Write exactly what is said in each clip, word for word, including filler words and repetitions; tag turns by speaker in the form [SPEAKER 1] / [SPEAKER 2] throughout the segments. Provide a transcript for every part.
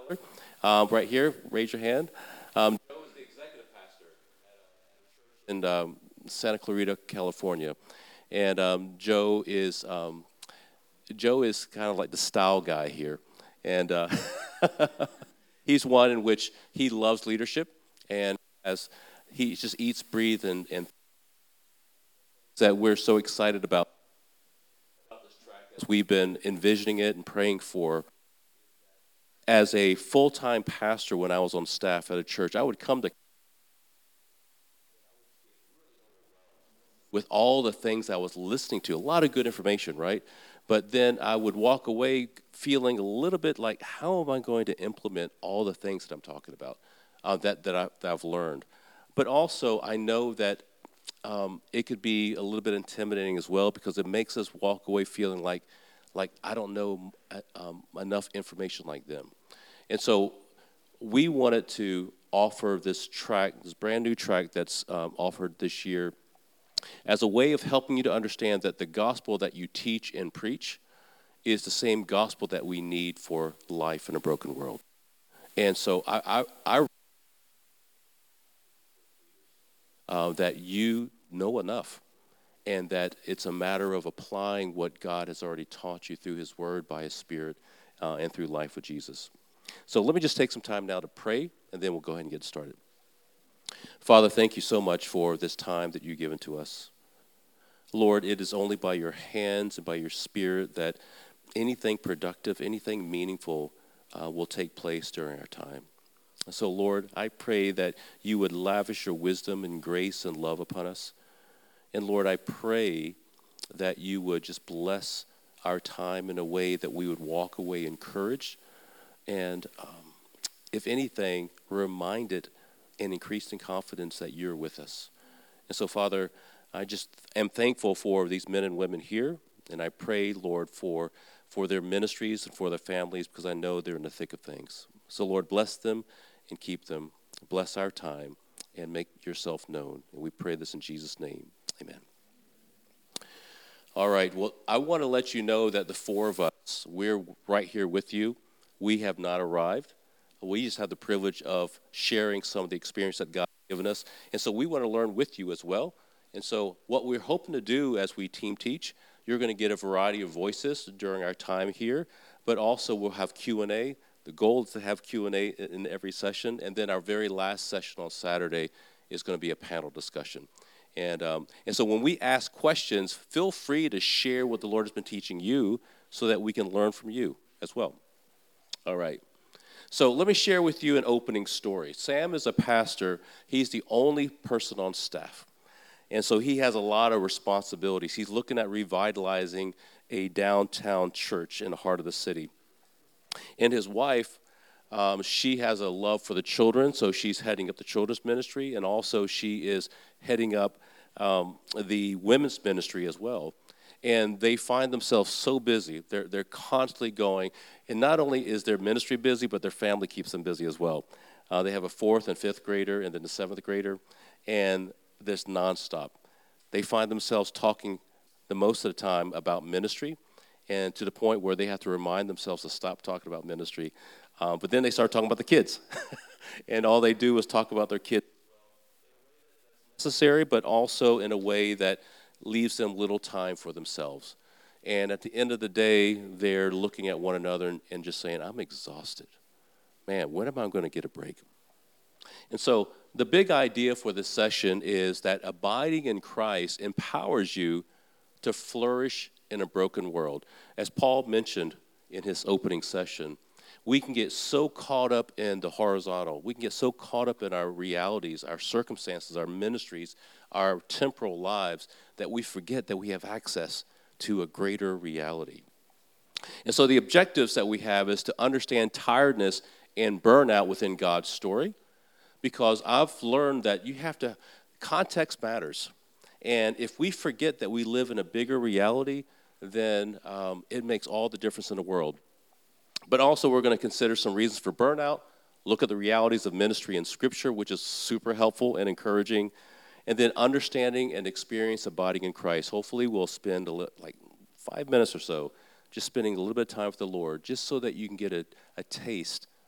[SPEAKER 1] Um, right here, raise your hand. Um, Joe is the executive pastor in um, Santa Clarita, California, and um, Joe is um, Joe is kind of like the style guy here, and uh, he's one in which he loves leadership, and as he just eats, breathes, and, and that we're so excited about as we've been envisioning it and praying for. As a full-time pastor, when I was on staff at a church, I would come to with all the things I was listening to, a lot of good information, right? But then I would walk away feeling a little bit like, how am I going to implement all the things that I'm talking about, uh, that, that, I, that I've learned? But also, I know that um, it could be a little bit intimidating as well because it makes us walk away feeling like, like I don't know uh, um, enough information like them. And so we wanted to offer this track, this brand new track that's um, offered this year, as a way of helping you to understand that the gospel that you teach and preach is the same gospel that we need for life in a broken world. And so I, I, I uh, that you know enough, and that it's a matter of applying what God has already taught you through his word by his spirit uh, and through life with Jesus. So let me just take some time now to pray, and then we'll go ahead and get started. Father, thank you so much for this time that you've given to us. Lord, it is only by your hands and by your spirit that anything productive, anything meaningful uh, will take place during our time. So, Lord, I pray that you would lavish your wisdom and grace and love upon us. And, Lord, I pray that you would just bless our time in a way that we would walk away encouraged and, um, if anything, reminded and increased in confidence that you're with us. And so, Father, I just am thankful for these men and women here, and I pray, Lord, for, for their ministries and for their families, because I know they're in the thick of things. So, Lord, bless them and keep them. Bless our time and make yourself known. And we pray this in Jesus' name. Amen. All right, well, I want to let you know that the four of us, we're right here with you. We have not arrived. We just have the privilege of sharing some of the experience that God has given us. And so we want to learn with you as well. And so what we're hoping to do as we team teach, you're going to get a variety of voices during our time here, but also we'll have Q and A. The goal is to have Q and A in every session. And then our very last session on Saturday is going to be a panel discussion. And, um, and so when we ask questions, feel free to share what the Lord has been teaching you so that we can learn from you as well. All right. So let me share with you an opening story. Sam is a pastor. He's the only person on staff. And so he has a lot of responsibilities. He's looking at revitalizing a downtown church in the heart of the city. And his wife, um, she has a love for the children, so she's heading up the children's ministry, and also she is heading up um, the women's ministry as well. And they find themselves so busy. They're, they're constantly going. And not only is their ministry busy, but their family keeps them busy as well. Uh, they have a fourth and fifth grader and then the seventh grader. And this nonstop. They find themselves talking the most of the time about ministry, and to the point where they have to remind themselves to stop talking about ministry. Um, but then they start talking about the kids. And all they do is talk about their kids. Necessary, but also in a way that leaves them little time for themselves. And at the end of the day, they're looking at one another and, and just saying, I'm exhausted. Man, when am I going to get a break? And so the big idea for this session is that abiding in Christ empowers you to flourish in a broken world. As Paul mentioned in his opening session, we can get so caught up in the horizontal. We can get so caught up in our realities, our circumstances, our ministries, our temporal lives, that we forget that we have access to a greater reality. And so the objectives that we have is to understand tiredness and burnout within God's story, because I've learned that you have to, context matters. And if we forget that we live in a bigger reality, then um, it makes all the difference in the world. But also we're going to consider some reasons for burnout, look at the realities of ministry in Scripture, which is super helpful and encouraging, and then understanding and experience abiding in Christ. Hopefully we'll spend a li- like five minutes or so just spending a little bit of time with the Lord, just so that you can get a, a taste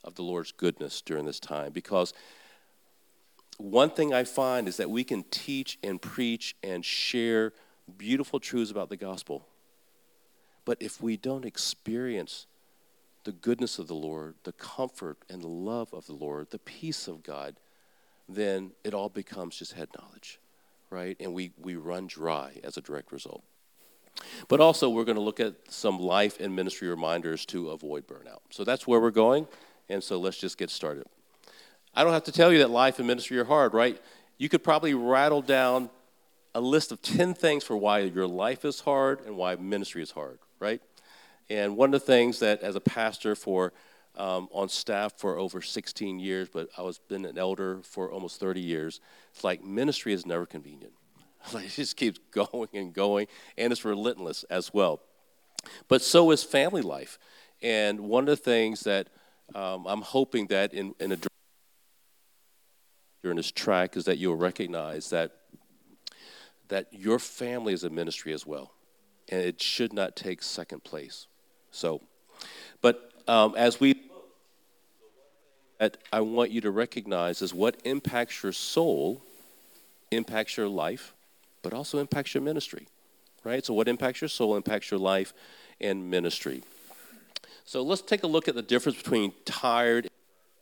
[SPEAKER 1] of the Lord's goodness during this time, because one thing I find is that we can teach and preach and share beautiful truths about the gospel. But if we don't experience the goodness of the Lord, the comfort and the love of the Lord, the peace of God, then it all becomes just head knowledge, right? And we, we run dry as a direct result. But also, we're going to look at some life and ministry reminders to avoid burnout. So that's where we're going, and so let's just get started. I don't have to tell you that life and ministry are hard, right? You could probably rattle down a list of ten things for why your life is hard and why ministry is hard, right? And one of the things that, as a pastor for um, on staff for over sixteen years, but I was been an elder for almost thirty years, it's like ministry is never convenient. Like it just keeps going and going, and it's relentless as well. But so is family life. And one of the things that um, I'm hoping that in, in a during this track is that you'll recognize that that your family is a ministry as well, and it should not take second place. So, but um, as we that I want you to recognize is what impacts your soul, impacts your life, but also impacts your ministry, right? So what impacts your soul impacts your life and ministry. So let's take a look at the difference between tired and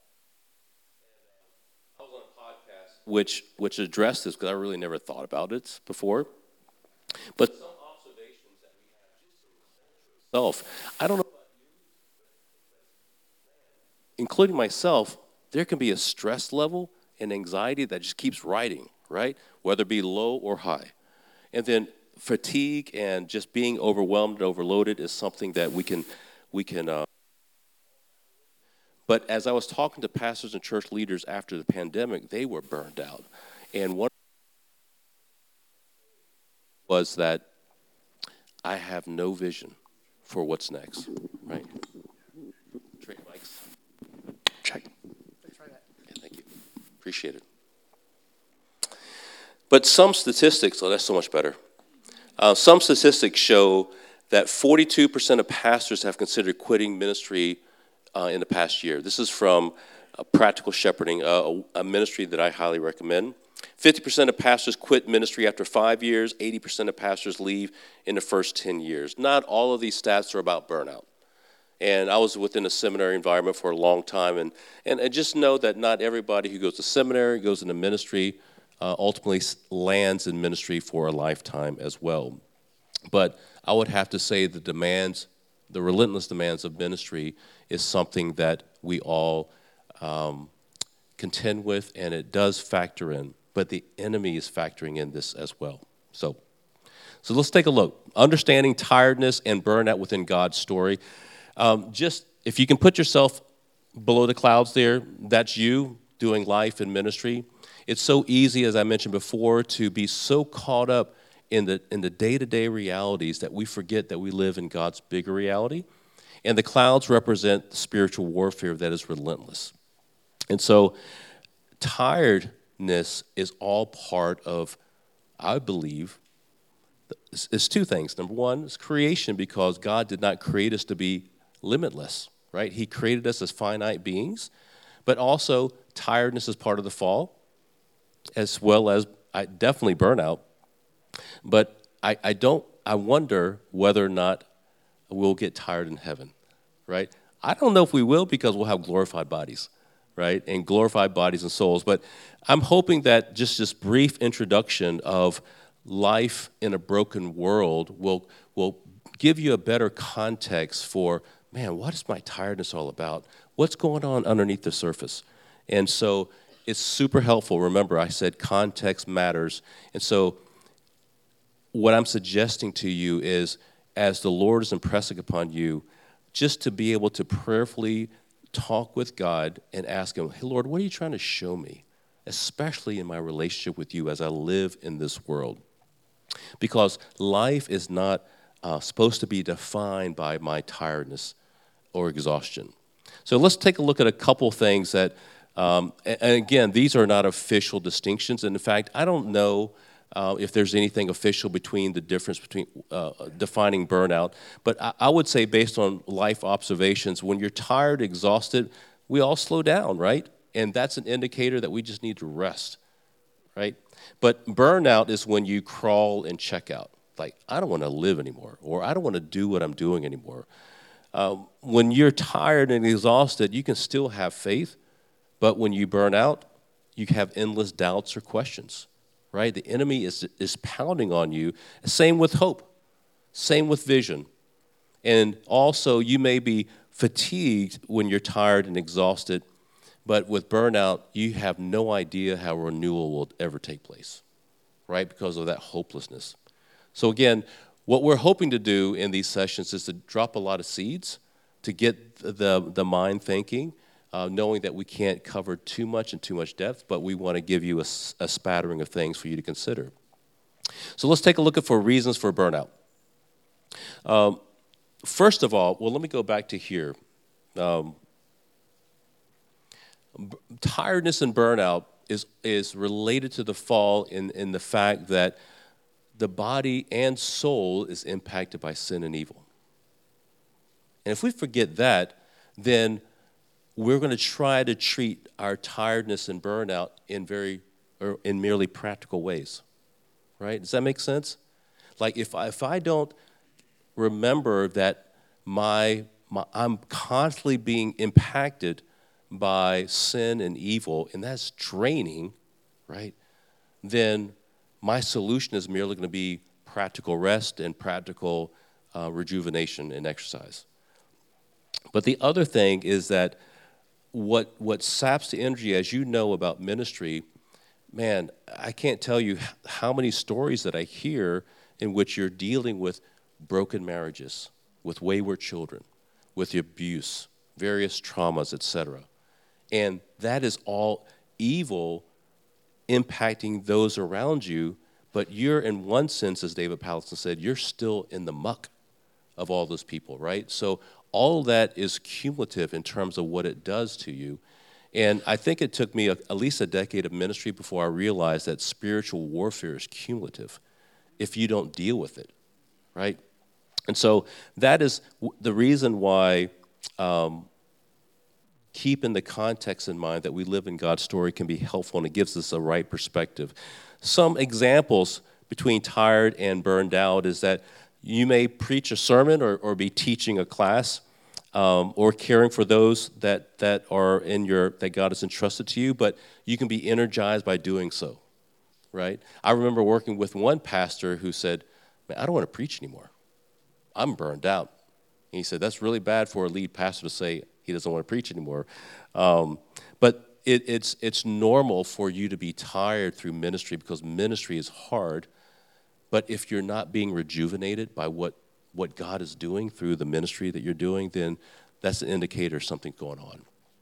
[SPEAKER 1] I was on a podcast which which addressed this because I really never thought about it before. But some observations that we have just from myself, I don't know about you, including myself, there can be a stress level and anxiety that just keeps riding, right? Whether it be low or high. And then fatigue and just being overwhelmed and overloaded is something that we can, we can. Uh, but as I was talking to pastors and church leaders after the pandemic, they were burned out. And one was that I have no vision for what's next, right? Trade mics. Check. Let's try that. Yeah, thank you. Appreciate it. But some statistics, oh, that's so much better. Uh, some statistics show that forty-two percent of pastors have considered quitting ministry uh, in the past year. This is from uh, Practical Shepherding, uh, a, a ministry that I highly recommend. fifty percent of pastors quit ministry after five years. eighty percent of pastors leave in the first ten years. Not all of these stats are about burnout. And I was within a seminary environment for a long time. And, and, and just know that not everybody who goes to seminary, goes into ministry, Uh, ultimately lands in ministry for a lifetime as well. But I would have to say the demands, the relentless demands of ministry is something that we all um, contend with, and it does factor in. But the enemy is factoring in this as well. So, so let's take a look. Understanding tiredness and burnout within God's story. Um, just, if you can put yourself below the clouds there, that's you doing life and ministry. It's so easy, as I mentioned before, to be so caught up in the in the day-to-day realities that we forget that we live in God's bigger reality. And the clouds represent the spiritual warfare that is relentless. And so tiredness is all part of, I believe, it's, it's two things. Number one, it's creation, because God did not create us to be limitless, right? He created us as finite beings. But also, tiredness is part of the fall, as well as I definitely burnout. But I, I don't, I wonder whether or not we'll get tired in heaven, right? I don't know if we will, because we'll have glorified bodies, right? And glorified bodies and souls. But I'm hoping that just this brief introduction of life in a broken world will, will give you a better context for, man, what is my tiredness all about? What's going on underneath the surface? And so it's super helpful. Remember, I said context matters. And so what I'm suggesting to you is, as the Lord is impressing upon you, just to be able to prayerfully talk with God and ask him, hey, Lord, what are you trying to show me, especially in my relationship with you as I live in this world? Because life is not uh, supposed to be defined by my tiredness or exhaustion. So let's take a look at a couple things that Um, and, and again, these are not official distinctions. And in fact, I don't know uh, if there's anything official between the difference between uh, defining burnout. But I, I would say, based on life observations, when you're tired, exhausted, we all slow down, right? And that's an indicator that we just need to rest, right? But burnout is when you crawl and check out. Like, I don't want to live anymore, or I don't want to do what I'm doing anymore. Um, when you're tired and exhausted, you can still have faith, but when you burn out, you have endless doubts or questions, right? The enemy is, is pounding on you. Same with hope. Same with vision. And also, you may be fatigued when you're tired and exhausted, but with burnout, you have no idea how renewal will ever take place, right? Because of that hopelessness. So again, what we're hoping to do in these sessions is to drop a lot of seeds to get the, the mind thinking, uh, knowing that we can't cover too much in too much depth, but we want to give you a, a spattering of things for you to consider. So let's take a look at for reasons for burnout. Um, first of all, well, let me go back to here. Um, b- tiredness and burnout is, is related to the fall in, in the fact that the body and soul is impacted by sin and evil. And if we forget that, then we're going to try to treat our tiredness and burnout in very, or in merely practical ways, right? Does that make sense? Like if I, if I don't remember that my, my I'm constantly being impacted by sin and evil, and that's draining, right? Then my solution is merely going to be practical rest and practical uh, rejuvenation and exercise. But the other thing is that what what saps the energy, as you know about ministry, man, I can't tell you how many stories that I hear in which you're dealing with broken marriages, with wayward children, with abuse, various traumas, et cetera. And that is all evil impacting those around you, but you're, in one sense, as David Powlison said, you're still in the muck of all those people, right? So all of that is cumulative in terms of what it does to you. And I think it took me a, at least a decade of ministry before I realized that spiritual warfare is cumulative if you don't deal with it, right? And so that is the reason why um, keeping the context in mind that we live in God's story can be helpful, and it gives us a right perspective. Some examples between tired and burned out is that you may preach a sermon or, or be teaching a class um, or caring for those that, that are in your, that God has entrusted to you, but you can be energized by doing so, right? I remember working with one pastor who said, man, I don't want to preach anymore. I'm burned out. And he said, that's really bad for a lead pastor to say he doesn't want to preach anymore. Um, but it, it's it's normal for you to be tired through ministry because ministry is hard. But if you're not being rejuvenated by what, what God is doing through the ministry that you're doing, then that's an indicator of something going on.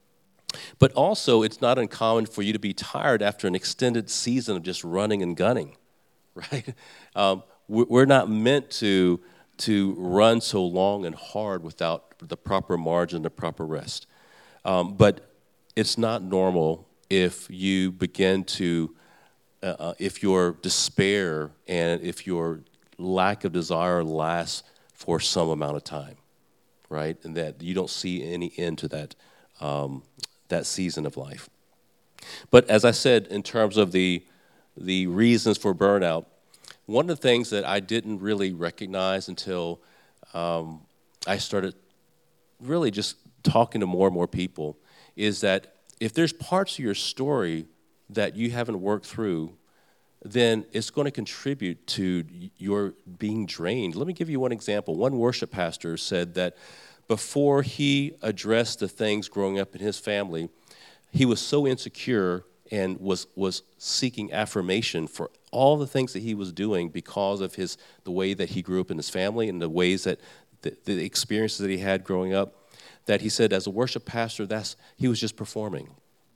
[SPEAKER 1] But also, it's not uncommon for you to be tired after an extended season of just running and gunning, right? Um, we're not meant to to run so long and hard without the proper margin, the proper rest. Um, but it's not normal if you begin to, uh, if your despair and if your lack of desire lasts for some amount of time, right? And that you don't see any end to that, um, that season of life. But as I said, in terms of the the reasons for burnout, one of the things that I didn't really recognize until um, I started really just talking to more and more people is that if there's parts of your story that you haven't worked through, then it's going to contribute to your being drained. Let me give you one example. One worship pastor said that before he addressed the things growing up in his family, he was so insecure and was was seeking affirmation for all the things that he was doing because of his the way that he grew up in his family and the ways that the, the experiences that he had growing up, that he said as a worship pastor, that's he was just performing.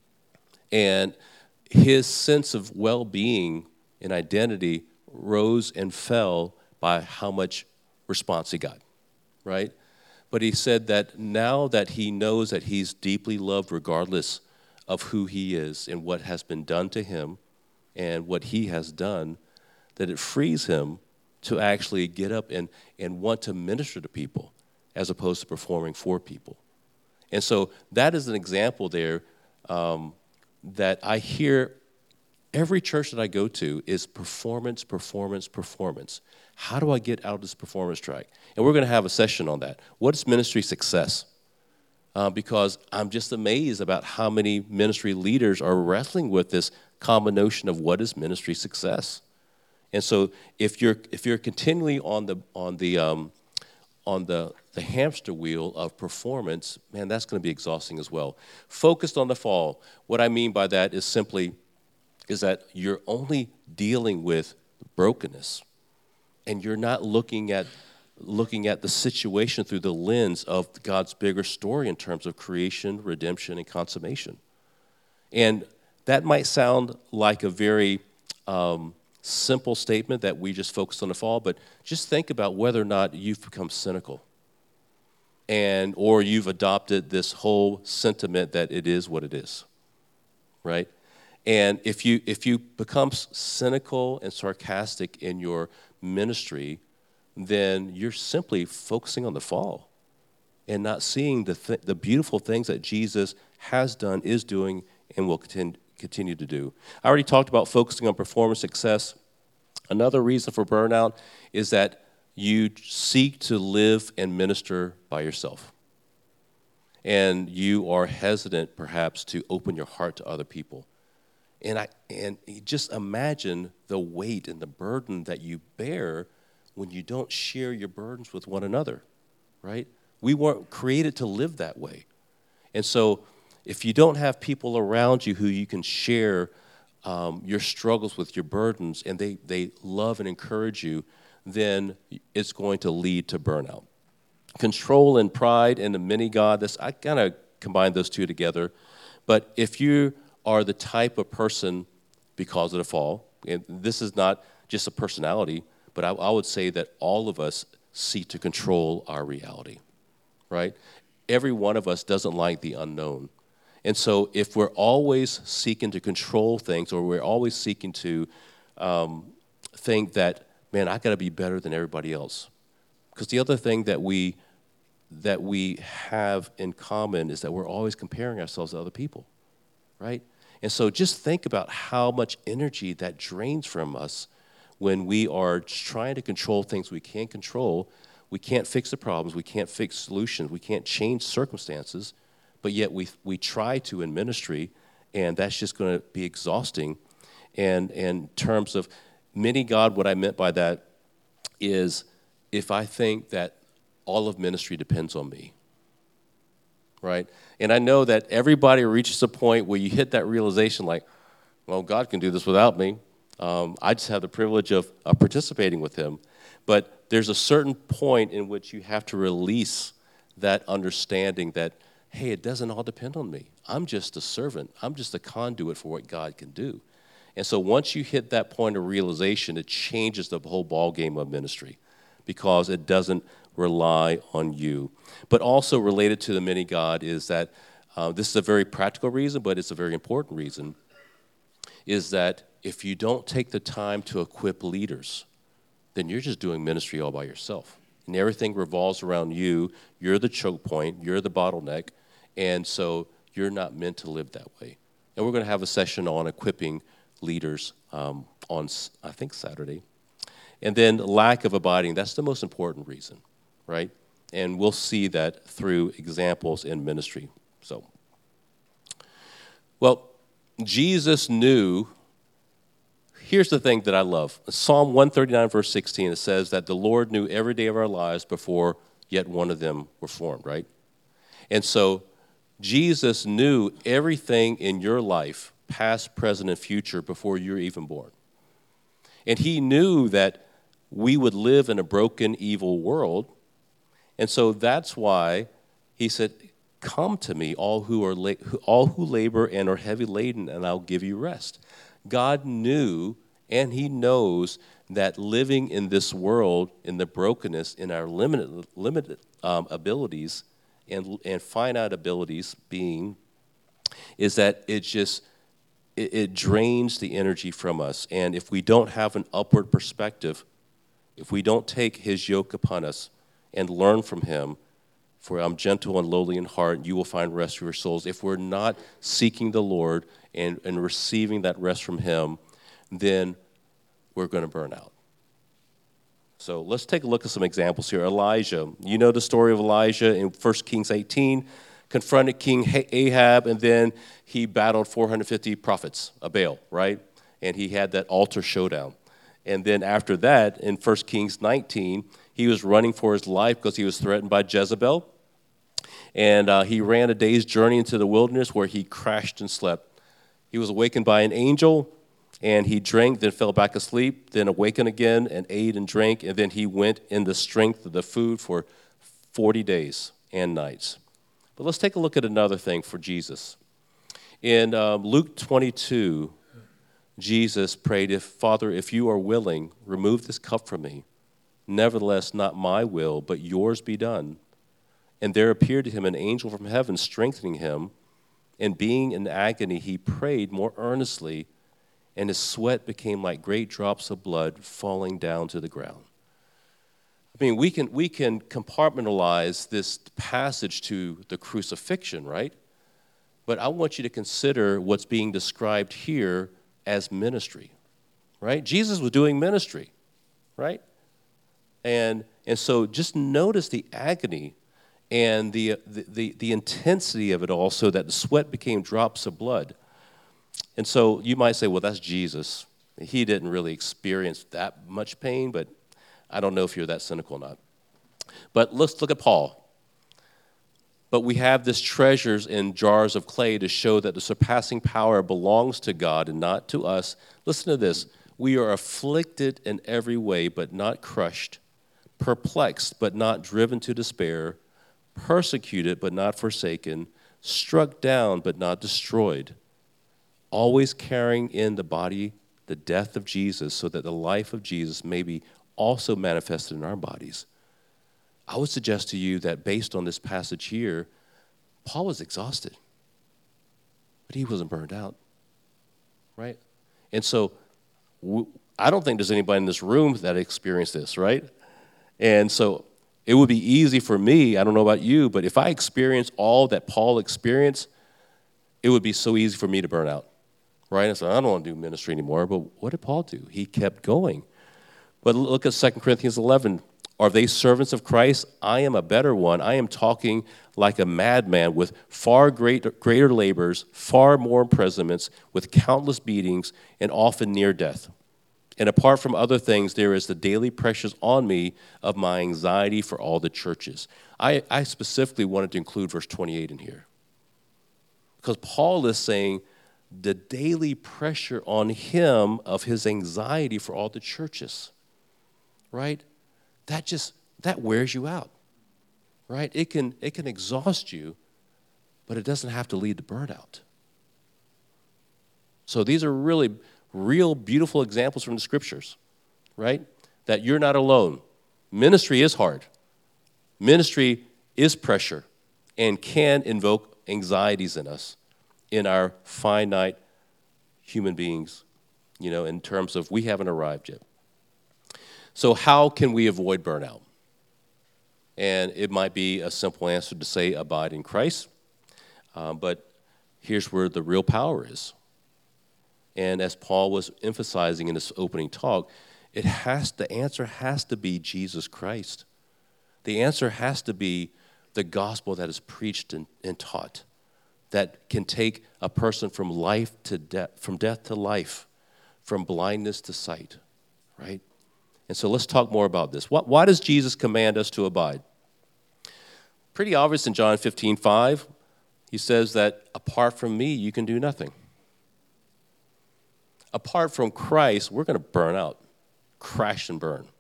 [SPEAKER 1] And his sense of well-being and identity rose and fell by how much response he got, right? But he said that now that he knows that he's deeply loved regardless of who he is and what has been done to him and what he has done, that it frees him to actually get up and, and want to minister to people as opposed to performing for people. And so that is an example there um, that I hear every church that I go to is performance, performance, performance. How do I get out of this performance track? And we're going to have a session on that. What is ministry success? Uh, because I'm just amazed about how many ministry leaders are wrestling with this common notion of what is ministry success. And so if you're if you're continually on the on the um, on the the hamster wheel of performance, man, that's going to be exhausting as well. Focused on the fall. What I mean by that is simply is that you're only dealing with brokenness, and you're not looking at looking at the situation through the lens of God's bigger story in terms of creation, redemption, and consummation. And that might sound like a very um, simple statement that we just focus on the fall, but just think about whether or not you've become cynical and or you've adopted this whole sentiment that it is what it is, right? And if you if you become cynical and sarcastic in your ministry, then you're simply focusing on the fall and not seeing the th- the beautiful things that Jesus has done, is doing, and will continue continue to do. I already talked about focusing on performance success. Another reason for burnout is that you seek to live and minister by yourself. And you are hesitant, perhaps, to open your heart to other people. And I and just imagine the weight and the burden that you bear when you don't share your burdens with one another, right? We weren't created to live that way. And so if you don't have people around you who you can share um, your struggles with, your burdens, and they, they love and encourage you, then it's going to lead to burnout. Control and pride and the mini God, this, I kind of combine those two together. But if you are the type of person, because of the fall, and this is not just a personality, but I, I would say that all of us seek to control our reality, right? Every one of us doesn't like the unknown. And so if we're always seeking to control things, or we're always seeking to um, think that, man, I got to be better than everybody else. Because the other thing that we that we have in common is that we're always comparing ourselves to other people, right? And so just think about how much energy that drains from us when we are trying to control things we can't control. We can't fix the problems. We can't fix solutions. We can't change circumstances. But yet we we try to in ministry, and that's just going to be exhausting. And, and in terms of mini God, what I meant by that is if I think that all of ministry depends on me, right? And I know that everybody reaches a point where you hit that realization like, well, God can do this without me. Um, I just have the privilege of, of participating with him. But there's a certain point in which you have to release that understanding that, hey, it doesn't all depend on me. I'm just a servant. I'm just a conduit for what God can do. And so once you hit that point of realization, it changes the whole ballgame of ministry because it doesn't rely on you. But also related to the mini God is that uh, this is a very practical reason, but it's a very important reason, is that if you don't take the time to equip leaders, then you're just doing ministry all by yourself. And everything revolves around you. You're the choke point. You're the bottleneck. And so you're not meant to live that way. And we're going to have a session on equipping leaders um, on, I think, Saturday. And then lack of abiding, that's the most important reason, right? And we'll see that through examples in ministry. So, well, Jesus knew. Here's the thing that I love. Psalm one thirty-nine, verse sixteen, it says that the Lord knew every day of our lives before yet one of them were formed, right? And so Jesus knew everything in your life, past, present, and future, before you were even born. And he knew that we would live in a broken, evil world. And so that's why he said, come to me, all who are la- all who labor and are heavy laden, and I'll give you rest. God knew, and he knows, that living in this world, in the brokenness, in our limited, limited um, abilities and, and finite abilities being, is that it just, it, it drains the energy from us. And if we don't have an upward perspective, if we don't take his yoke upon us and learn from him, For I'm gentle and lowly in heart, and you will find rest for your souls. If we're not seeking the Lord and, and receiving that rest from him, then we're going to burn out. So let's take a look at some examples here. Elijah, you know the story of Elijah in First Kings eighteen, confronted King Ahab, and then he battled four hundred fifty prophets of Baal, right? And he had that altar showdown. And then after that, in First Kings nineteen, he was running for his life because he was threatened by Jezebel. And uh, he ran a day's journey into the wilderness where he crashed and slept. He was awakened by an angel, and he drank, then fell back asleep, then awakened again and ate and drank, and then he went in the strength of the food for forty days and nights. But let's take a look at another thing for Jesus. In um, Luke twenty-two, Jesus prayed, "If Father, if you are willing, remove this cup from me. Nevertheless, not my will, but yours be done." And there appeared to him an angel from heaven, strengthening him. And being in agony, he prayed more earnestly, and his sweat became like great drops of blood falling down to the ground. I mean, we can we can compartmentalize this passage to the crucifixion, right? But I want you to consider what's being described here as ministry, right? Jesus was doing ministry, right? And and so just notice the agony and the, the, the, the intensity of it all, so that the sweat became drops of blood. And so you might say, well, that's Jesus. He didn't really experience that much pain, but I don't know if you're that cynical or not. But let's look at Paul. But we have this treasures in jars of clay to show that the surpassing power belongs to God and not to us. Listen to this. We are afflicted in every way, but not crushed, perplexed, but not driven to despair, persecuted, but not forsaken, struck down, but not destroyed, always carrying in the body the death of Jesus, so that the life of Jesus may be also manifested in our bodies. I would suggest to you that based on this passage here, Paul was exhausted, but he wasn't burned out, right? And so I don't think there's anybody in this room that experienced this, right? And so it would be easy for me, I don't know about you, but if I experienced all that Paul experienced, it would be so easy for me to burn out, right? And so I don't want to do ministry anymore, but what did Paul do? He kept going. But look at Second Corinthians eleven. Are they servants of Christ? I am a better one. I am talking like a madman, with far greater, greater labors, far more imprisonments, with countless beatings, and often near death. And apart from other things, there is the daily pressures on me of my anxiety for all the churches. I, I specifically wanted to include verse twenty-eight in here, because Paul is saying the daily pressure on him of his anxiety for all the churches, right? That just, that wears you out, right? It can, it can exhaust you, but it doesn't have to lead to burnout. So these are really real beautiful examples from the scriptures, right? That you're not alone. Ministry is hard. Ministry is pressure and can invoke anxieties in us, in our finite human beings, you know, in terms of we haven't arrived yet. So how can we avoid burnout? And it might be a simple answer to say abide in Christ, um, but here's where the real power is. And as Paul was emphasizing in this opening talk, it has the answer has to be Jesus Christ. The answer has to be the gospel that is preached and, and taught, that can take a person from life to death, from death to life, from blindness to sight, right? And so let's talk more about this. What, why does Jesus command us to abide? Pretty obvious in John fifteen five. He says that apart from me, you can do nothing. Apart from Christ, we're going to burn out, crash and burn.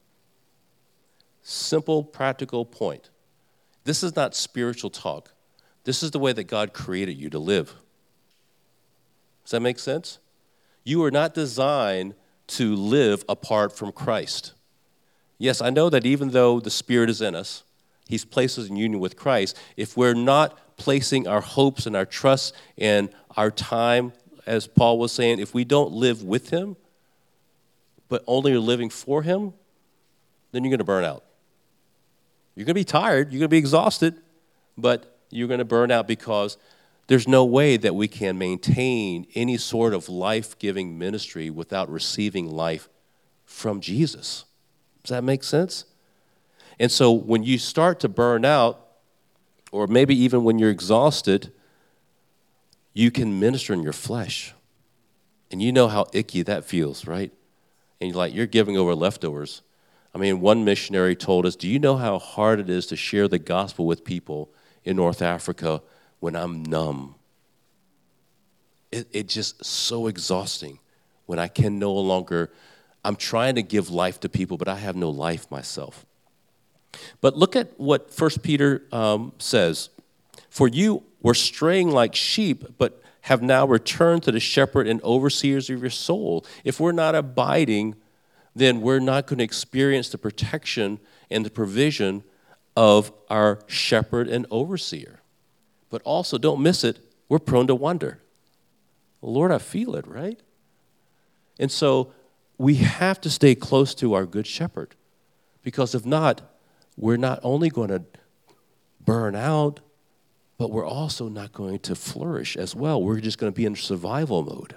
[SPEAKER 1] Simple, practical point. This is not spiritual talk. This is the way that God created you to live. Does that make sense? You are not designed to live apart from Christ. Yes, I know that even though the Spirit is in us, He's placed us in union with Christ. If we're not placing our hopes and our trust and our time, as Paul was saying, if we don't live with Him, but only are living for Him, then you're going to burn out. You're going to be tired. You're going to be exhausted, but you're going to burn out because there's no way that we can maintain any sort of life-giving ministry without receiving life from Jesus. Does that make sense? And so when you start to burn out, or maybe even when you're exhausted, you can minister in your flesh. And you know how icky that feels, right? And you're like, you're giving over leftovers. I mean, one missionary told us, do you know how hard it is to share the gospel with people in North Africa when I'm numb? It, it's just so exhausting when I can no longer, I'm trying to give life to people, but I have no life myself. But look at what First Peter um, says. For you were straying like sheep, but have now returned to the shepherd and overseers of your soul. If we're not abiding, then we're not going to experience the protection and the provision of our shepherd and overseer. But also, don't miss it, we're prone to wonder. Lord, I feel it, right? And so we have to stay close to our good shepherd, because if not, we're not only going to burn out, but we're also not going to flourish as well. We're just going to be in survival mode.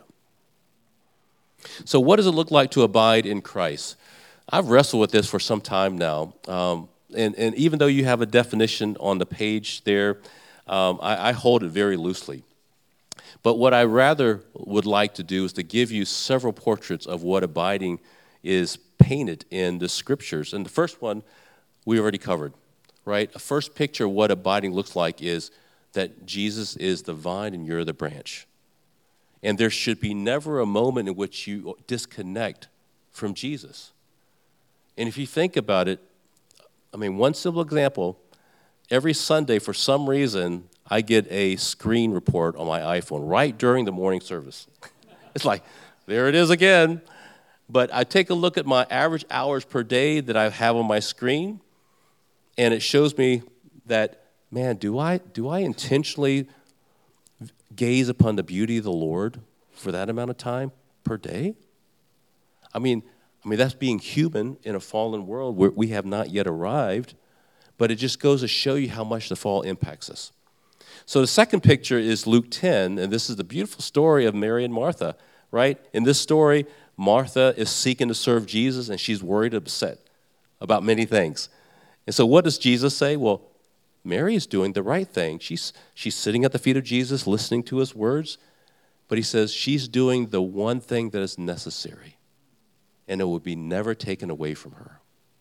[SPEAKER 1] So what does it look like to abide in Christ? I've wrestled with this for some time now. Um, and, and even though you have a definition on the page there, um, I, I hold it very loosely. But what I rather would like to do is to give you several portraits of what abiding is painted in the scriptures. And the first one we already covered, right? A first picture of what abiding looks like is that Jesus is the vine and you're the branch. And there should be never a moment in which you disconnect from Jesus. And if you think about it, I mean, one simple example, every Sunday, for some reason, I get a screen report on my iPhone right during the morning service. It's like, there it is again. But I take a look at my average hours per day that I have on my screen, and it shows me that, man, do I do I intentionally gaze upon the beauty of the Lord for that amount of time per day? I mean, I mean that's being human in a fallen world where we have not yet arrived, but it just goes to show you how much the fall impacts us. So the second picture is Luke ten, and this is the beautiful story of Mary and Martha, right? In this story, Martha is seeking to serve Jesus, and she's worried and upset about many things. And so what does Jesus say? Well, Mary is doing the right thing. She's, she's sitting at the feet of Jesus, listening to his words. But he says she's doing the one thing that is necessary, and it will be never taken away from her.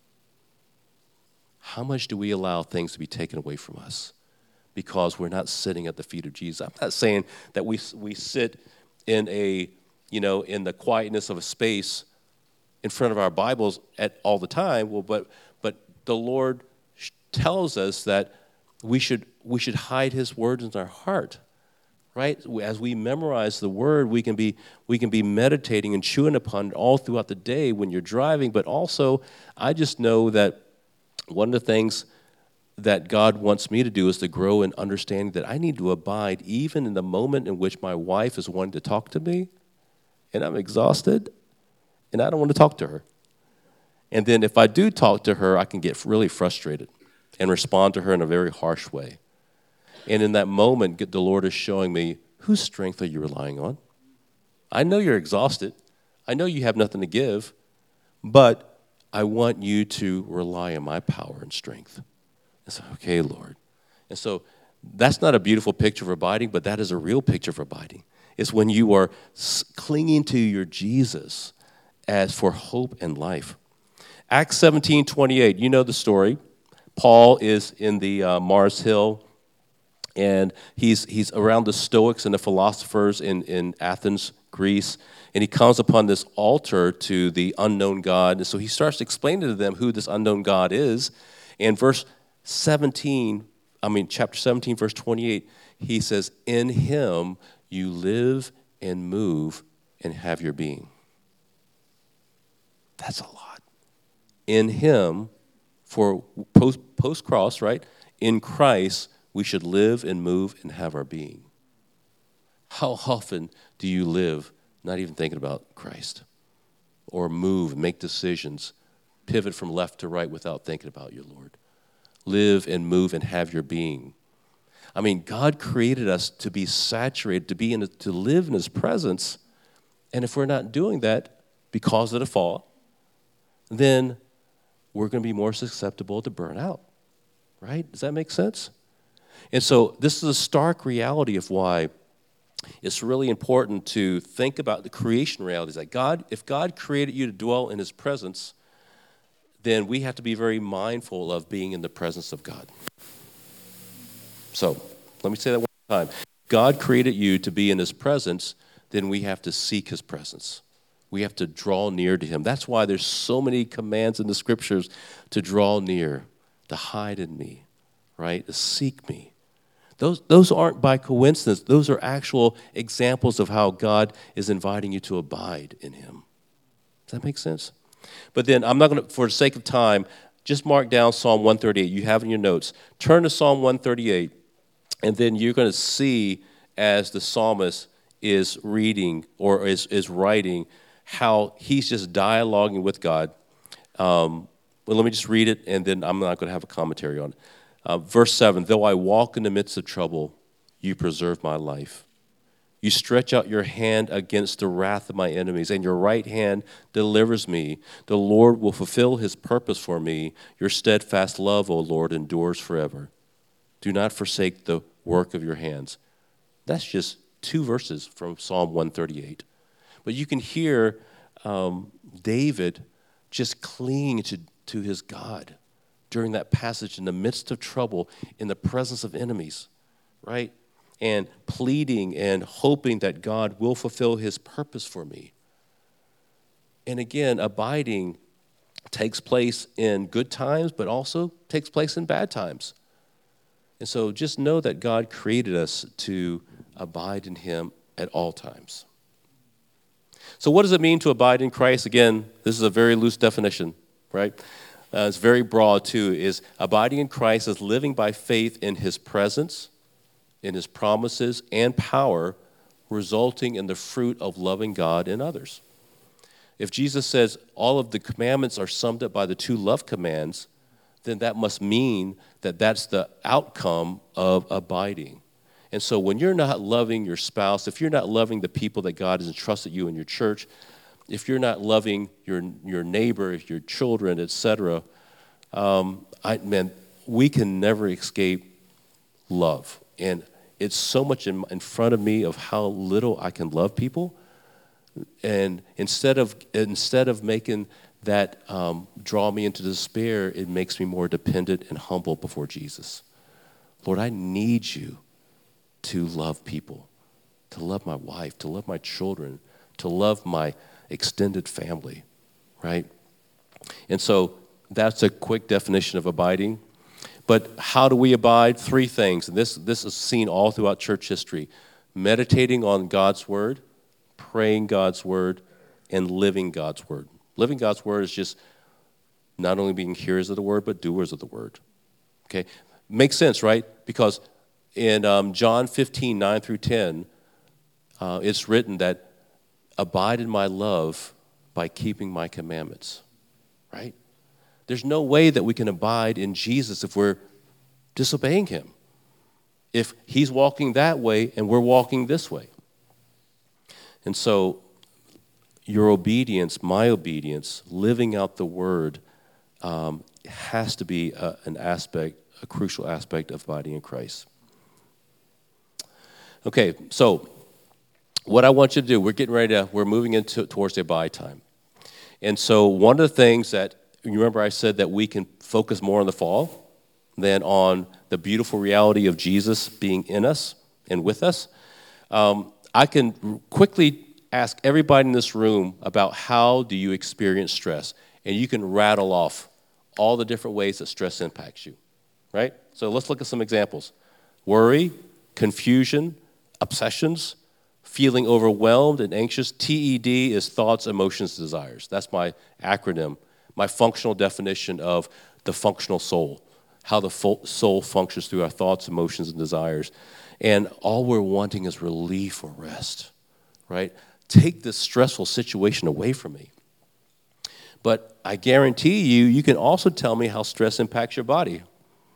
[SPEAKER 1] How much do we allow things to be taken away from us because we're not sitting at the feet of Jesus? I'm not saying that we we sit in a, you know, in the quietness of a space in front of our Bibles at all the time. Well, but but the Lord tells us that we should we should hide his words in our heart, right? As we memorize the word, we can be we can be meditating and chewing upon it all throughout the day when you're driving. But also, I just know that one of the things that God wants me to do is to grow in understanding that I need to abide even in the moment in which my wife is wanting to talk to me, and I'm exhausted, and I don't want to talk to her. And then if I do talk to her, I can get really frustrated and respond to her in a very harsh way. And in that moment, the Lord is showing me, whose strength are you relying on? I know you're exhausted. I know you have nothing to give, but I want you to rely on my power and strength. And so, okay, Lord. And so that's not a beautiful picture of abiding, but that is a real picture of abiding. It's when you are clinging to your Jesus as for hope and life. Acts seventeen twenty-eight, you know the story. Paul is in the uh, Mars Hill, and he's he's around the Stoics and the philosophers in, in Athens, Greece, and he comes upon this altar to the unknown God. And so he starts explaining to them who this unknown God is. And verse seventeen, I mean, chapter seventeen, verse twenty-eight, he says, in him you live and move and have your being. That's a lot. In him, for post, post-cross, right? In Christ, we should live and move and have our being. How often do you live not even thinking about Christ? Or move, make decisions, pivot from left to right without thinking about your Lord? live and move and have your being. I mean, God created us to be saturated, to be in, to live in his presence. And if we're not doing that because of the fall, then we're going to be more susceptible to burnout, right? Does that make sense? And so this is a stark reality of why it's really important to think about the creation realities. That God, if God created you to dwell in his presence, then we have to be very mindful of being in the presence of God. So, let me say that one more time. God created you to be in his presence, then we have to seek his presence. We have to draw near to him. That's why there's so many commands in the scriptures to draw near, to hide in me, right? To seek me. Those, those aren't by coincidence. Those are actual examples of how God is inviting you to abide in him. Does that make sense? But then I'm not going to, for the sake of time, just mark down Psalm one thirty-eight. You have it in your notes. Turn to Psalm one thirty-eight, and then you're going to see as the psalmist is reading or is, is writing how he's just dialoguing with God. Um, well, let me just read it, and then I'm not going to have a commentary on it. Uh, verse seven, though I walk in the midst of trouble, you preserve my life. You stretch out your hand against the wrath of my enemies, and your right hand delivers me. The Lord will fulfill his purpose for me. Your steadfast love, O Lord, endures forever. Do not forsake the work of your hands. That's just two verses from Psalm one thirty-eight. But you can hear um, David just clinging to, to his God during that passage in the midst of trouble, in the presence of enemies, right? And pleading and hoping that God will fulfill his purpose for me. And again, abiding takes place in good times, but also takes place in bad times. And so just know that God created us to abide in him at all times. So what does it mean to abide in Christ? Again, this is a very loose definition, right? Uh, it's very broad too, is abiding in Christ is living by faith in his presence, in his promises and power, resulting in the fruit of loving God and others. If Jesus says all of the commandments are summed up by the two love commands, then that must mean that that's the outcome of abiding. And so when you're not loving your spouse, if you're not loving the people that God has entrusted you in your church, if you're not loving your your neighbor, your children, et cetera, um, I man, we can never escape love. And it's so much in, in front of me of how little I can love people. And instead of instead of making that um, draw me into despair, it makes me more dependent and humble before Jesus. Lord, I need you to love people, to love my wife, to love my children, to love my extended family, right? And so that's a quick definition of abiding. But how do we abide? Three things. And this, this is seen all throughout church history. Meditating on God's word, praying God's word, and living God's word. Living God's word is just not only being hearers of the word, but doers of the word. Okay? Makes sense, right? Because in um, John fifteen, nine through ten, uh, it's written that abide in my love by keeping my commandments, right? There's no way that we can abide in Jesus if we're disobeying him. If he's walking that way and we're walking this way. And so your obedience, my obedience, living out the word um, has to be a, an aspect, a crucial aspect of abiding in Christ. Okay, so what I want you to do, we're getting ready to, we're moving into towards the abide time. And so one of the things that, you remember I said that we can focus more on the fall than on the beautiful reality of Jesus being in us and with us. Um, I can quickly ask everybody in this room about how do you experience stress. And you can rattle off all the different ways that stress impacts you, right? So let's look at some examples. Worry, confusion, obsessions, feeling overwhelmed and anxious. T E D is thoughts, emotions, desires. That's my acronym, my functional definition of the functional soul, how the soul functions through our thoughts, emotions, and desires. And all we're wanting is relief or rest, right? Take this stressful situation away from me. But I guarantee you, you can also tell me how stress impacts your body.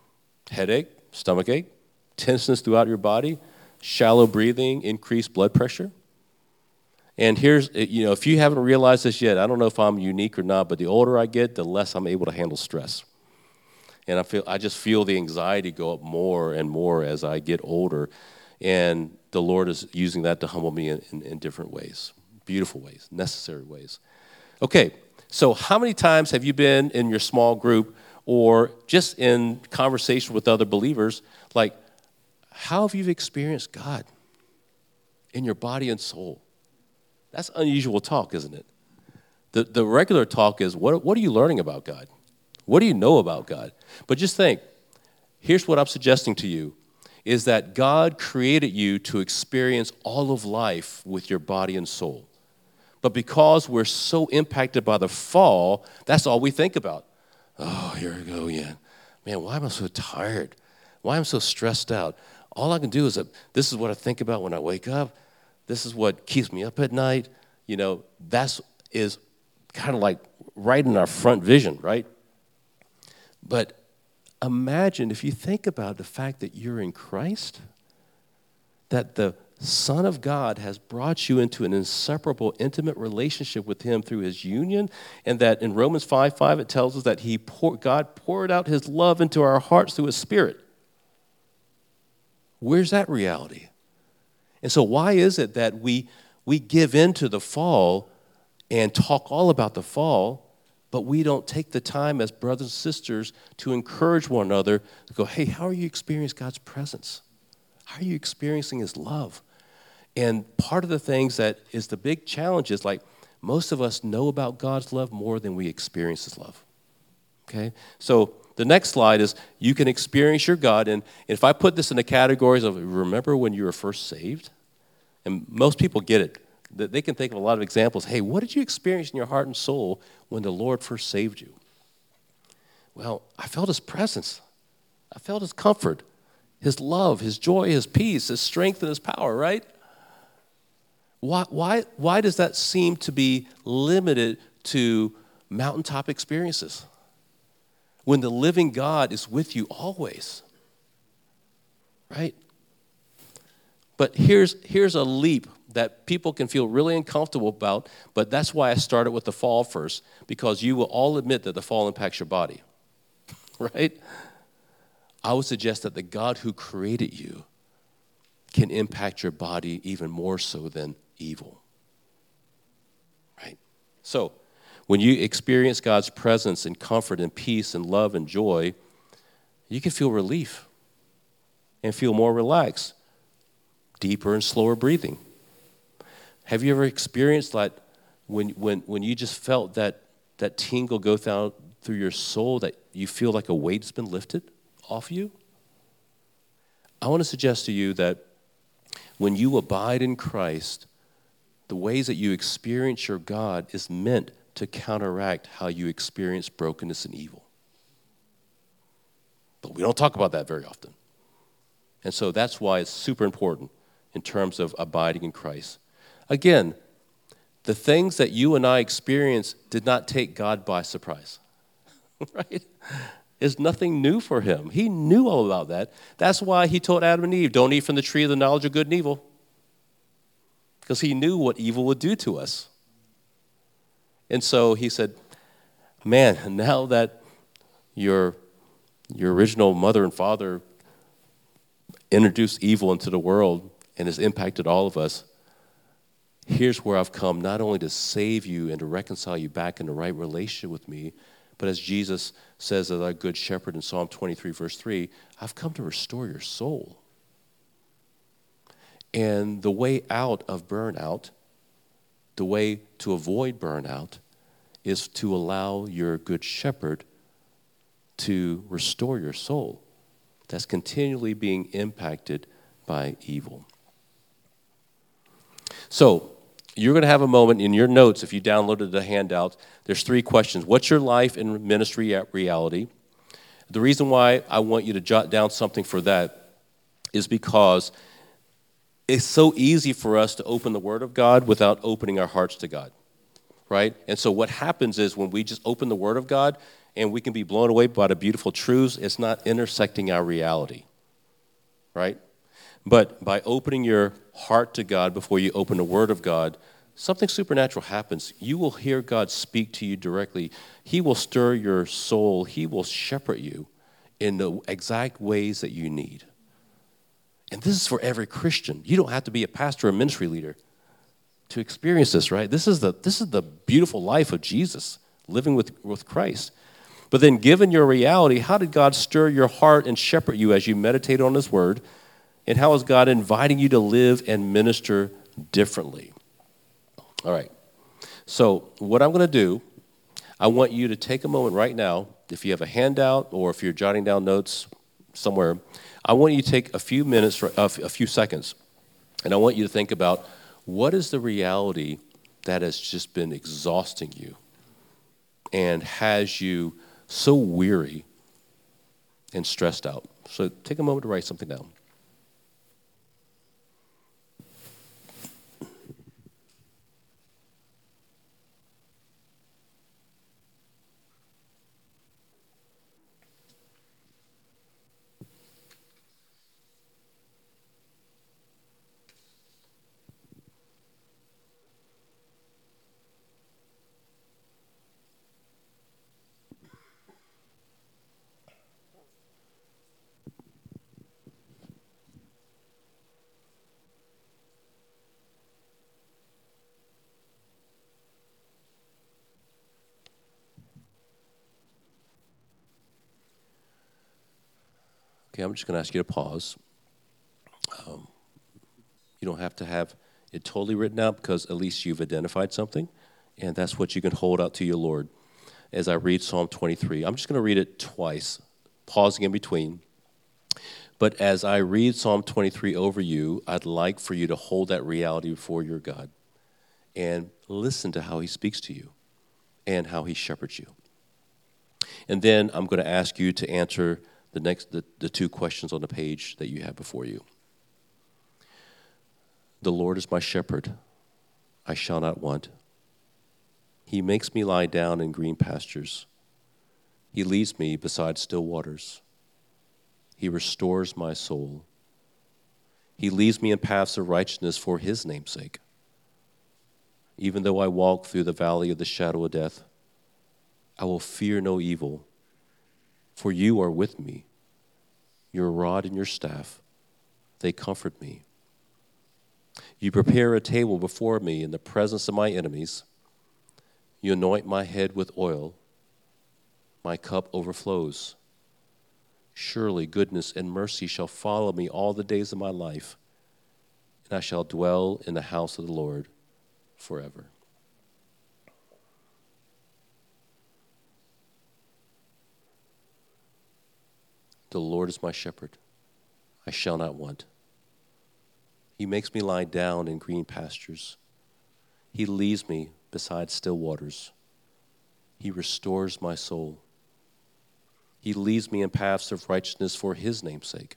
[SPEAKER 1] headache, stomach ache, tenseness throughout your body, shallow breathing, increased blood pressure. And here's, you know, if you haven't realized this yet, I don't know if I'm unique or not, but the older I get, the less I'm able to handle stress. And I feel I just feel the anxiety go up more and more as I get older. And the Lord is using that to humble me in, in, in different ways, beautiful ways, necessary ways. Okay, so how many times have you been in your small group or just in conversation with other believers, like, how have you experienced God in your body and soul? That's unusual talk, isn't it? The the regular talk is, what, what are you learning about God? What do you know about God? But just think, here's what I'm suggesting to you, is that God created you to experience all of life with your body and soul. But because we're so impacted by the fall, that's all we think about. Oh, here we go again. Man, why am I so tired? Why am I so stressed out? All I can do is, that this is what I think about when I wake up. This is what keeps me up at night. You know, that's is kind of like right in our front vision, right? But imagine if you think about the fact that you're in Christ, that the Son of God has brought you into an inseparable, intimate relationship with him through his union, and that in Romans five five it tells us that he pour, God poured out his love into our hearts through his Spirit. Where's that reality? And so why is it that we, we give in to the fall and talk all about the fall, but we don't take the time as brothers and sisters to encourage one another to go, hey, how are you experiencing God's presence? How are you experiencing his love? And part of the things that is the big challenge is, like, most of us know about God's love more than we experience his love. Okay? So the next slide is, you can experience your God. And if I put this in the categories of, remember when you were first saved? And most people get it. They can think of a lot of examples. Hey, what did you experience in your heart and soul when the Lord first saved you? Well, I felt his presence. I felt his comfort, his love, his joy, his peace, his strength, and his power, right? Why, why, why does that seem to be limited to mountaintop experiences when the living God is with you always, right? But here's, here's a leap that people can feel really uncomfortable about, but that's why I started with the fall first, because you will all admit that the fall impacts your body, right? I would suggest that the God who created you can impact your body even more so than evil, right? So when you experience God's presence and comfort and peace and love and joy, you can feel relief and feel more relaxed, deeper and slower breathing. Have you ever experienced that when when when you just felt that that tingle go down through your soul, that you feel like a weight's been lifted off you? I want to suggest to you that when you abide in Christ, the ways that you experience your God is meant to counteract how you experience brokenness and evil. But we don't talk about that very often. And so that's why it's super important in terms of abiding in Christ. Again, the things that you and I experience did not take God by surprise, right? It's nothing new for him. He knew all about that. That's why he told Adam and Eve, don't eat from the tree of the knowledge of good and evil, because he knew what evil would do to us. And so he said, man, now that your, your original mother and father introduced evil into the world and has impacted all of us, here's where I've come, not only to save you and to reconcile you back in the right relationship with me, but as Jesus says as our good shepherd in Psalm twenty-three, verse three, I've come to restore your soul. And the way out of burnout, the way to avoid burnout, is to allow your good shepherd to restore your soul that's continually being impacted by evil. So, you're going to have a moment in your notes, if you downloaded the handout. There's three questions. What's your life and ministry reality? The reason why I want you to jot down something for that is because it's so easy for us to open the Word of God without opening our hearts to God. right? And so what happens is when we just open the Word of God and we can be blown away by the beautiful truths, it's not intersecting our reality, right? But by opening your heart to God before you open the Word of God, something supernatural happens. You will hear God speak to you directly. He will stir your soul. He will shepherd you in the exact ways that you need. And this is for every Christian. You don't have to be a pastor or ministry leader to experience this, right? This is the, this is the beautiful life of Jesus, living with, with Christ. But then given your reality, how did God stir your heart and shepherd you as you meditate on His Word? And how is God inviting you to live and minister differently? All right. So what I'm going to do, I want you to take a moment right now, if you have a handout or if you're jotting down notes somewhere, I want you to take a few minutes, uh, a few seconds, and I want you to think about what is the reality that has just been exhausting you and has you so weary and stressed out. So take a moment to write something down. Okay, I'm just going to ask you to pause. Um, you don't have to have it totally written out because at least you've identified something, and that's what you can hold out to your Lord. As I read Psalm twenty-three, I'm just going to read it twice, pausing in between. But as I read Psalm twenty-three over you, I'd like for you to hold that reality before your God and listen to how He speaks to you and how He shepherds you. And then I'm going to ask you to answer the next the, the two questions on the page that you have before you. The Lord is my shepherd, I shall not want. He makes me lie down in green pastures. He leads me beside still waters. He restores my soul. He leads me in paths of righteousness for His name's sake. Even though I walk through the valley of the shadow of death, I will fear no evil, for You are with me. Your rod and Your staff, they comfort me. You prepare a table before me in the presence of my enemies. You anoint my head with oil. My cup overflows. Surely goodness and mercy shall follow me all the days of my life, and I shall dwell in the house of the Lord forever. The Lord is my shepherd, I shall not want. He makes me lie down in green pastures. He leads me beside still waters. He restores my soul. He leads me in paths of righteousness for His name's sake.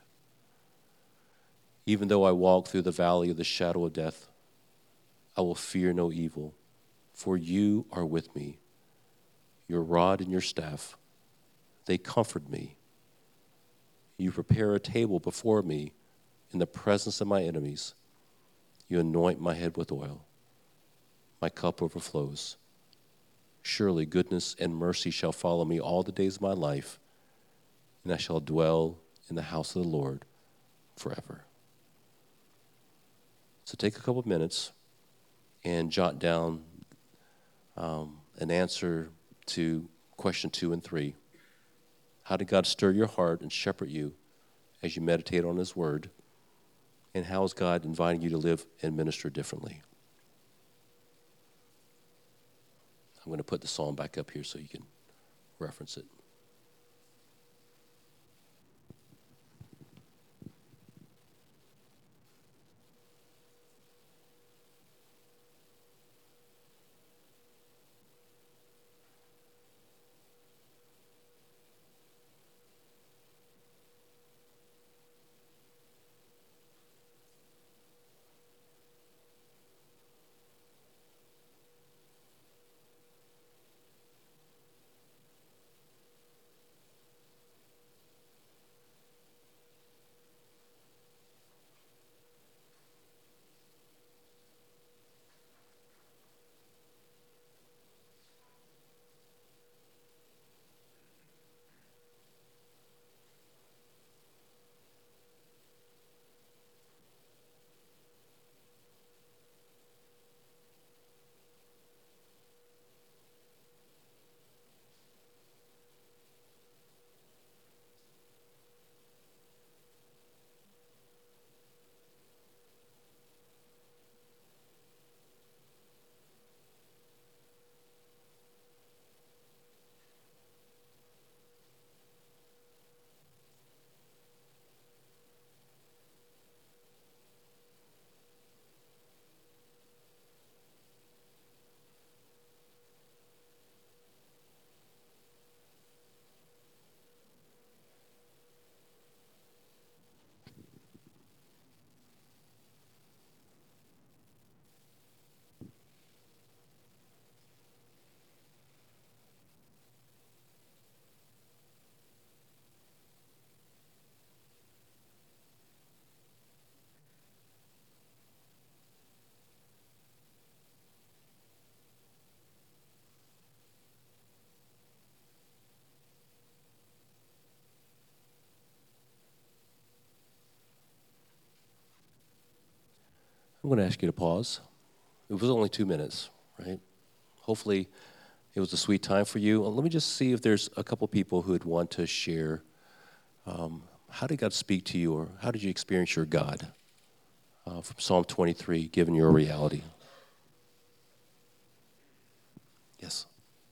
[SPEAKER 1] Even though I walk through the valley of the shadow of death, I will fear no evil, for You are with me. Your rod and Your staff, they comfort me. You prepare a table before me in the presence of my enemies. You anoint my head with oil. My cup overflows. Surely goodness and mercy shall follow me all the days of my life, and I shall dwell in the house of the Lord forever. So take a couple of minutes and jot down um, an answer to question two and three. How did God stir your heart and shepherd you as you meditate on His Word? And how is God inviting you to live and minister differently? I'm going to put the psalm back up here so you can reference it. I'm going to ask you to pause. It was only two minutes, right? Hopefully it was a sweet time for you. Let me just see if there's a couple people who would want to share. Um, how did God speak to you, or how did you experience your God? Uh, from Psalm twenty-three, given your reality. Yes.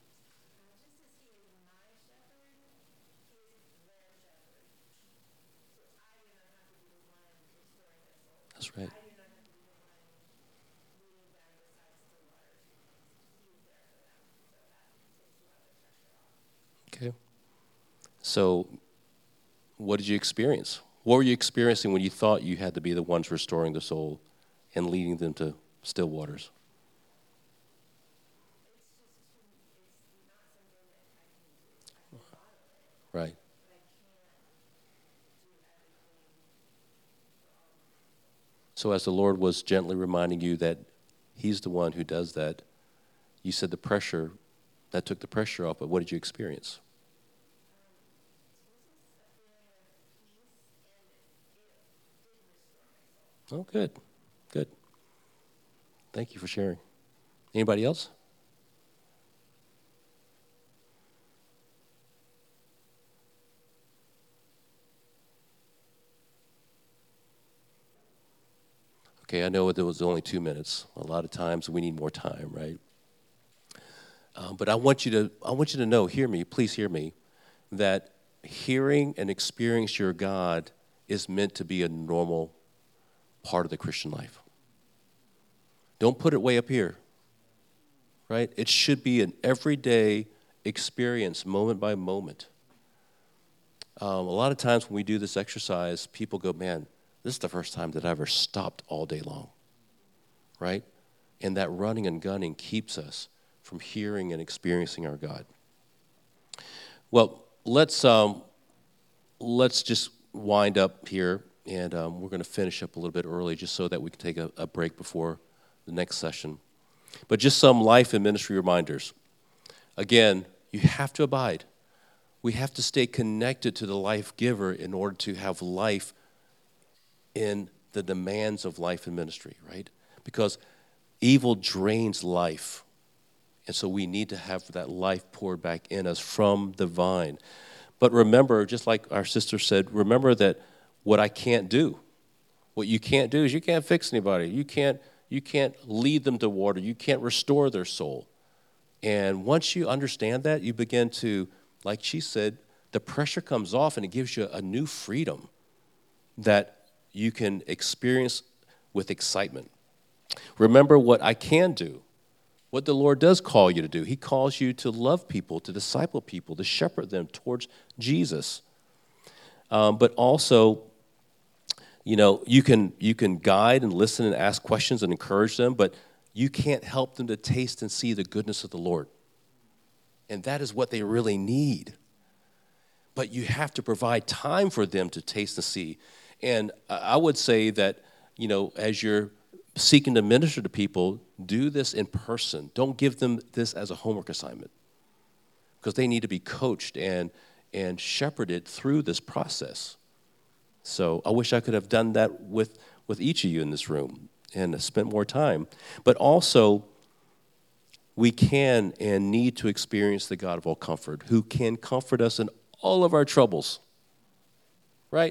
[SPEAKER 1] That's right. Okay. So, what did you experience? What were you experiencing when you thought you had to be the ones restoring the soul and leading them to still waters? Right. So as the Lord was gently reminding you that he's the one who does that, you said the pressure, that took the pressure off, but what did you experience? Oh, good. Good. Thank you for sharing. Anybody else? Okay, I know it was only two minutes. A lot of times we need more time, right? Um, but I want you to, I want you to know, hear me, please hear me, that hearing and experiencing your God is meant to be a normal part of the Christian life. Don't put it way up here, right? It should be an everyday experience, moment by moment. Um, a lot of times when we do this exercise, people go, man, this is the first time that I ever stopped all day long, right? And that running and gunning keeps us from hearing and experiencing our God. Well, let's um, let's just wind up here, and um, we're going to finish up a little bit early just so that we can take a, a break before the next session. But just some life and ministry reminders. Again, you have to abide. We have to stay connected to the life giver in order to have life in the demands of life and ministry, right? Because evil drains life. And so we need to have that life poured back in us from the vine. But remember, just like our sister said, remember that what I can't do, what you can't do is you can't fix anybody. You can't, you can't lead them to water. You can't restore their soul. And once you understand that, you begin to, like she said, the pressure comes off and it gives you a new freedom that you can experience with excitement. Remember what I can do, what the Lord does call you to do. He calls you to love people, to disciple people, to shepherd them towards Jesus. Um, but also, you know, you can you can guide and listen and ask questions and encourage them, but you can't help them to taste and see the goodness of the Lord. And that is what they really need. But you have to provide time for them to taste and see. And I would say that, you know, as you're seeking to minister to people, do this in person. Don't give them this as a homework assignment, because they need to be coached and and shepherded through this process. So I wish I could have done that with, with each of you in this room and spent more time. But also, we can and need to experience the God of all comfort, who can comfort us in all of our troubles, right?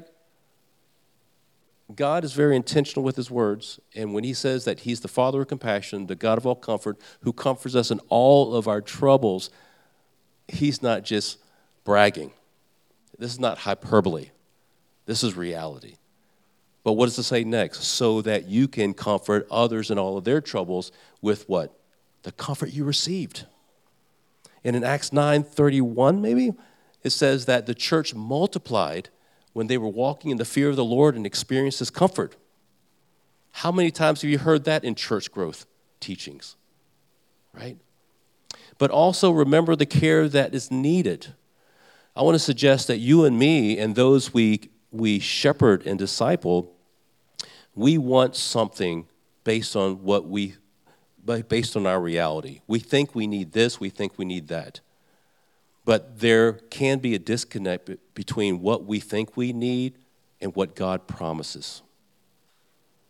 [SPEAKER 1] God is very intentional with his words, and when he says that he's the Father of compassion, the God of all comfort, who comforts us in all of our troubles, he's not just bragging. This is not hyperbole. This is reality. But what does it say next? So that you can comfort others in all of their troubles with what? The comfort you received. And in Acts nine thirty-one, maybe, it says that the church multiplied when they were walking in the fear of the Lord and experienced his comfort. How many times have you heard that in church growth teachings? Right? But also remember the care that is needed. I want to suggest that you and me and those we we shepherd and disciple, we want something based on what we, based on our reality. We think we need this, we think we need that. But there can be a disconnect between what we think we need and what God promises.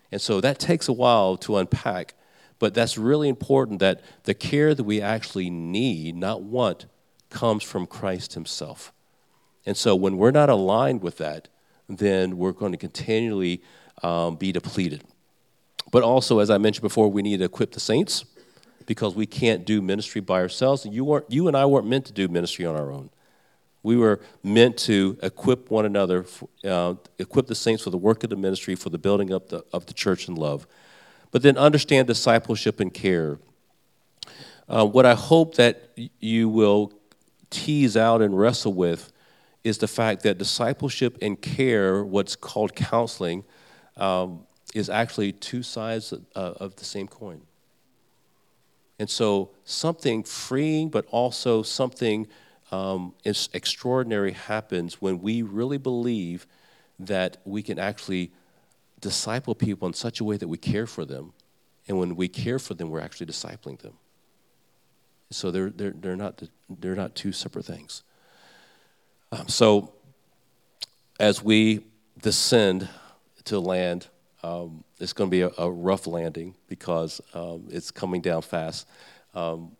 [SPEAKER 1] And so that takes a while to unpack, but that's really important that the care that we actually need, not want, comes from Christ himself. And so when we're not aligned with that, then we're going to continually um, be depleted. But also, as I mentioned before, we need to equip the saints because we can't do ministry by ourselves. And you weren't, you and I weren't meant to do ministry on our own. We were meant to equip one another, uh, equip the saints for the work of the ministry, for the building up the, of the church in love. But then understand discipleship and care. Uh, what I hope that you will tease out and wrestle with is the fact that discipleship and care, what's called counseling, um, is actually two sides of, uh, of the same coin. And so something freeing, but also something um, is extraordinary happens when we really believe that we can actually disciple people in such a way that we care for them. And when we care for them, we're actually discipling them. So they're, they're, they're, not, they're not two separate things. Um, so as we descend to land, um, it's going to be a, a rough landing because um, it's coming down fast. Um,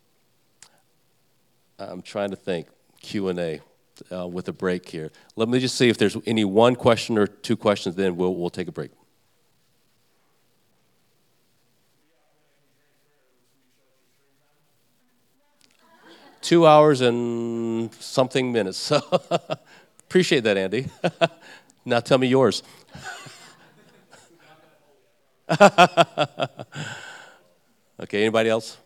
[SPEAKER 1] I'm trying to think, Q and A uh, with a break here. Let me just see if there's any one question or two questions, then we'll, we'll take a break. Two hours and something minutes. So appreciate that, Andy. Now tell me yours. Okay, anybody else?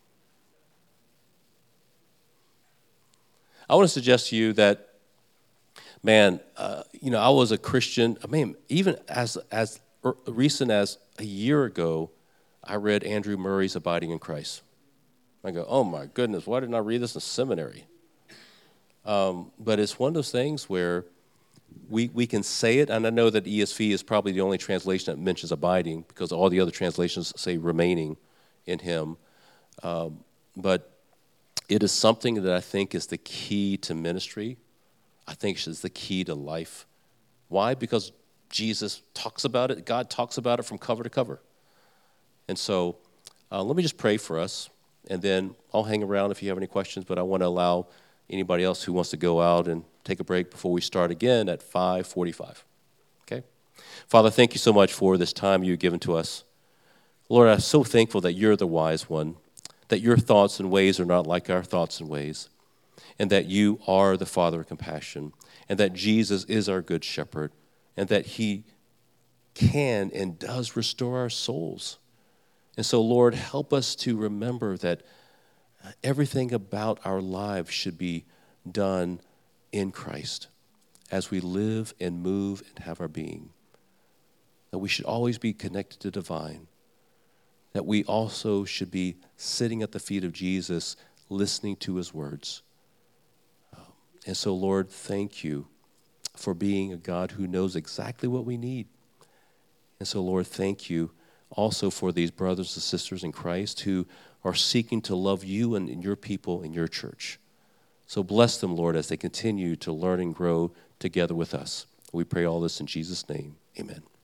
[SPEAKER 1] I want to suggest to you that, man, uh, you know, I was a Christian. I mean, even as as recent as a year ago, I read Andrew Murray's Abiding in Christ. I go, oh my goodness, why didn't I read this in seminary? Um, but it's one of those things where we we can say it, and I know that E S V is probably the only translation that mentions abiding because all the other translations say remaining in him. Um, but it is something that I think is the key to ministry. I think it's the key to life. Why? Because Jesus talks about it. God talks about it from cover to cover. And so uh, let me just pray for us, and then I'll hang around if you have any questions, but I want to allow anybody else who wants to go out and take a break before we start again at five forty-five. Okay? Father, thank you so much for this time you've given to us. Lord, I'm so thankful that you're the wise one, that your thoughts and ways are not like our thoughts and ways, and that you are the Father of compassion, and that Jesus is our good shepherd, and that he can and does restore our souls. And so, Lord, help us to remember that everything about our lives should be done in Christ as we live and move and have our being. That we should always be connected to divine. That we also should be sitting at the feet of Jesus, listening to his words. Um, and so, Lord, thank you for being a God who knows exactly what we need. And so, Lord, thank you also for these brothers and sisters in Christ who are seeking to love you and, and your people in your church. So bless them, Lord, as they continue to learn and grow together with us. We pray all this in Jesus' name. Amen.